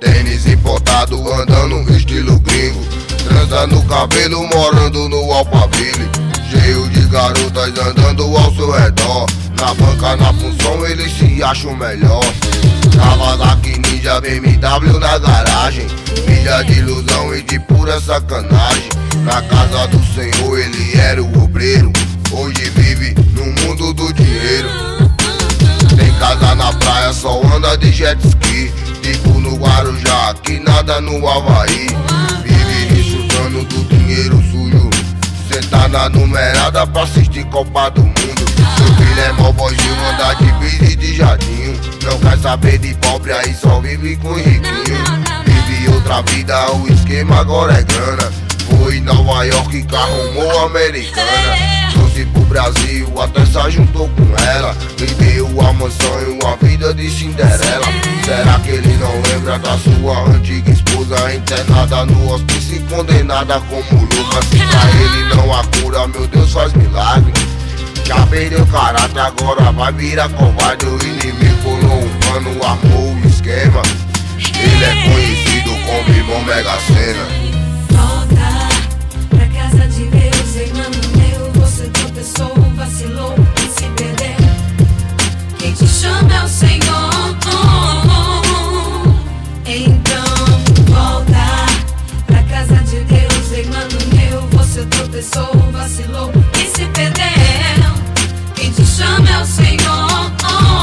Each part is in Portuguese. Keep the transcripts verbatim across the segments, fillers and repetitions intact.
tênis importado, andando estilo gringo, trança no cabelo, morando no Alphaville, cheio de garotas andando ao seu redor. Na banca, na função, eles se acham melhor. Kawasaki Ninja, B M W na garagem, filha de ilusão e de pura sacanagem. Na casa do Senhor ele era o obreiro, hoje vive no mundo do dinheiro. Tem casa na praia, só anda de jet ski, tipo no Guarujá, que nada no Havaí. Vive desfrutando do dinheiro sujo, senta na numerada pra assistir Copa do Mundo. Seu filho é mó boizinho, anda de bis e de jardinho, não quer saber de pobre, aí só vive com riquinho. Vive outra vida, o esquema agora é grana. Foi em Nova York que arrumou a americana, trouxe pro Brasil, até se juntou com ela, me deu a mansão e uma vida de Cinderela. Será que ele não lembra da sua antiga esposa, internada no hospício e condenada como louca? Se pra ele não há cura, meu Deus faz milagre. Já perdeu caráter, agora vai virar covarde. O inimigo colou um pano, armou o esquema. Ele é conhecido como irmão Mega Sena. Volta pra casa de Deus, irmão meu. Você tropeçou, vacilou e se perdeu. Quem te chama é o Senhor. Então volta pra casa de Deus, irmão meu. Você tropeçou, vacilou e se perdeu. Quem te chama é o Senhor.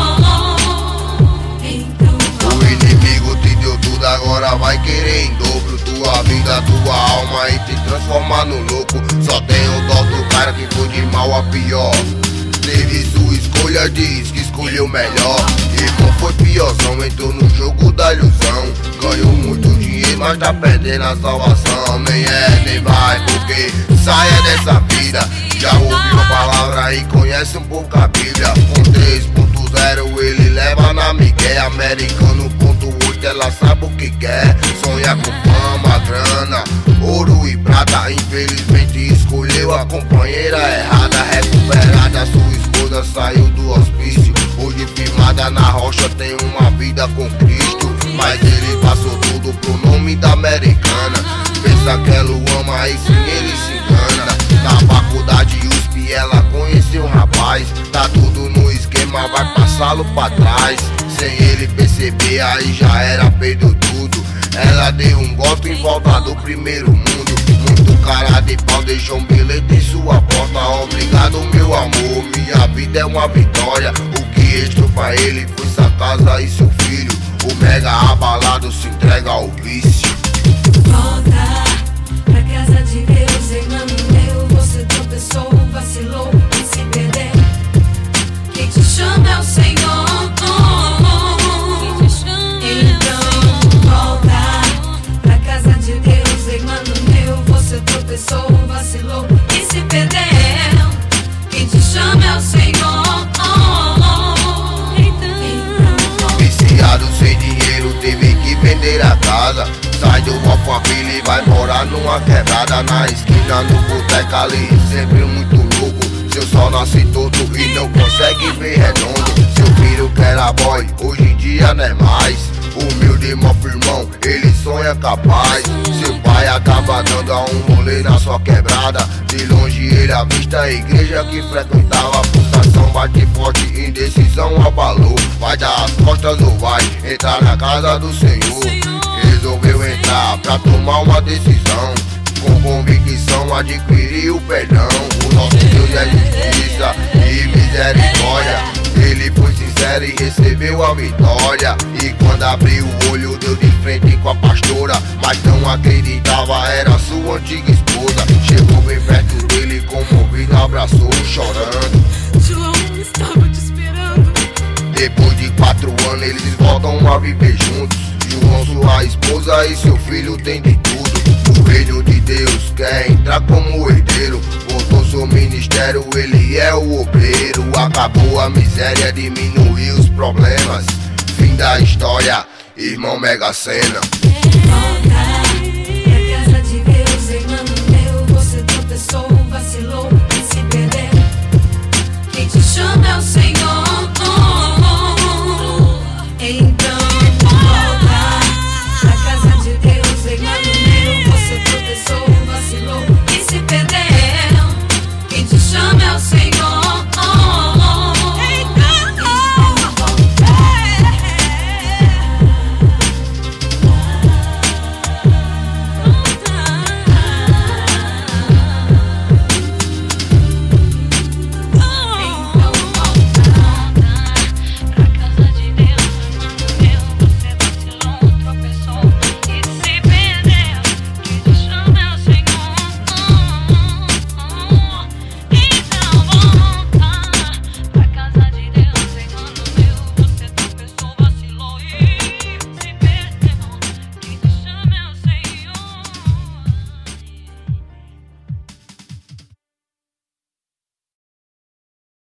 Então o inimigo te deu tudo, agora vai querer em dobro tua vida, tua alma e te transformar no louco. Só tem o dó do cara que foi de mal a pior. Teve sua escolha, diz que escolheu melhor. Irmão foi piorzão, entrou no jogo da ilusão. Ganhou muito dinheiro, mas tá perdendo a salvação. Nem é, nem vai, porque saia dessa vida. Já ouviu a palavra e conhece um pouco a Bíblia. Com três ponto zero ele leva na migué. Americano ponto oito, ela sabe o que quer. Sonha com fama, grana, ouro e prata. Infelizmente escolheu a companheira errada. Recuperada, sua esposa saiu do hospício. Hoje firmada na rocha, tem uma vida com Cristo. Mas ele passou tudo pro nome da americana. Pensa que ela o ama e sim ele se engana. Na faculdade U S P ela conheceu um rapaz. Tá tudo no esquema, vai passá-lo pra trás. Sem ele perceber, aí já era, perdeu tudo. Ela deu um golpe em volta do primeiro mundo. Muito cara de pau, deixou um bilhete em sua porta. Obrigado meu amor, minha vida é uma vitória. O que restou pra ele foi sua casa e seu filho. O mega abalado se entrega ao vício. volta pra casa de Deus, irmão meu. Você tropeçou, vacilou e se perdeu. Quem te chama é o Senhor. Então volta pra casa de Deus, irmão meu. Você tropeçou, vacilou e se perdeu. Quem te chama é o Senhor. Viciado sem dinheiro, teve que vender a casa. Sai do Alphaville e vai morar numa quebrada. Na esquina, no boteco ali, sempre muito louco. Seu sol nasce torto e não consegue ver redondo. Seu filho que era boy, hoje em dia não é mais. Humilde, mó firmão, ele sonha capaz. Seu pai acaba dando a um rolê na sua quebrada. De longe ele avista a igreja que frequentava. A pulsação bate forte, indecisão abalou. Vai dar as costas ou vai entrar na casa do Senhor? Resolveu entrar pra tomar uma decisão. Com convicção adquirir o perdão. O nosso Deus é justiça e misericórdia. Ele foi sincero e recebeu a vitória. E quando abriu o olho deu de frente com a pastora. Mas não acreditava, era sua antiga esposa. Chegou bem perto dele, comovido, abraçou chorando. João estava te esperando. Depois de quatro anos eles voltam a viver juntos. João, sua esposa e seu filho tem de tudo. O reino de Deus quer entrar como herdeiro. Voltou seu ministério, ele é o obreiro. Acabou a miséria, diminuiu os problemas. Fim da história, irmão Mega Sena.